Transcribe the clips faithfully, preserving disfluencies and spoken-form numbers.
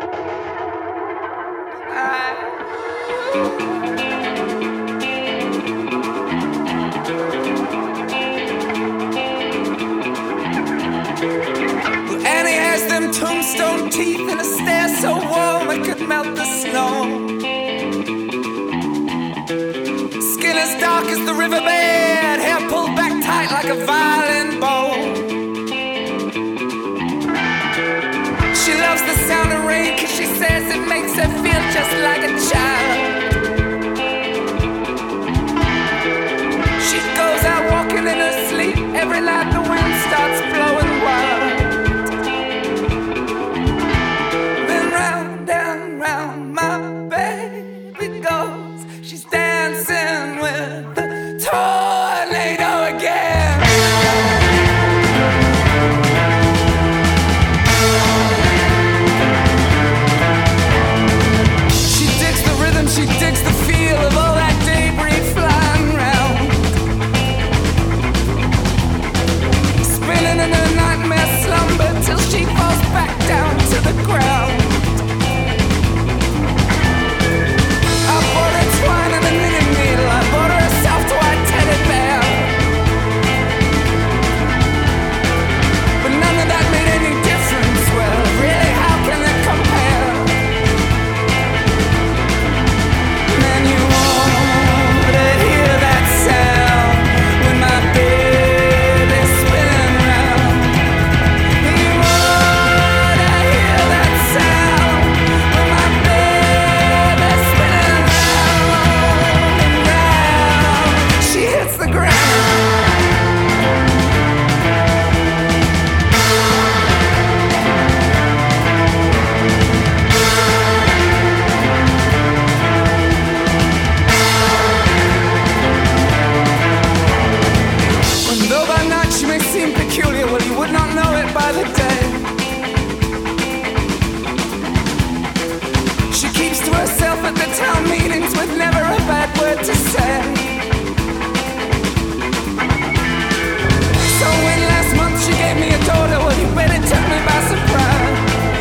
Annie has them tombstone teeth and a stare so warm it could melt the snow. Skin as dark as the riverbed, hair pulled back tight like a violin bow. She loves the sound of rain cause she says it makes her feel just like a child. She goes out walking in her sleep every night the wind starts blowing wild. Then round and round my baby goes. She's dancing with the tornado again. She digs the rhythm, she digs the feel of all that debris flying round. Spinning in a nightmare slumber till she falls back down to the ground. I bought her twine and a knitting needle, I bought her a soft white teddy bear. But none of that made any difference. Well, really, how can it compare? Man, you ought to hear that sound when my baby's spinning round. You ought to hear that sound when my baby's spinning round and round. She hits the ground. And though by night she may seem peculiar, well, you would not know it by the day. She keeps to herself at the town meetings with never a bad word to say. So when last month she gave me a daughter, well, you bet it took me by surprise.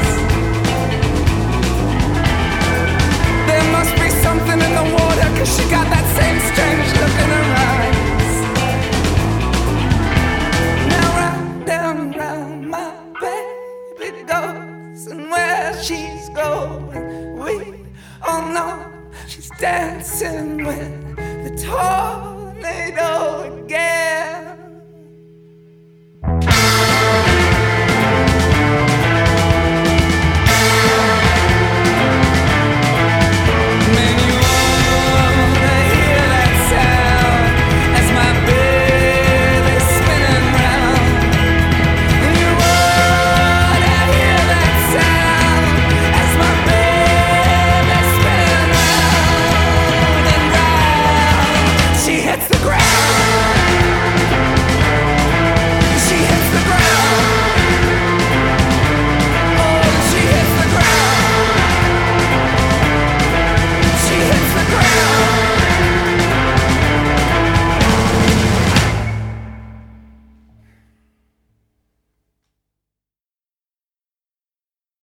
There must be something in the water, cause she got that same strange look in her eyes. Now round and round my baby goes, and where she's going we all know. She's dancing with the tornado again.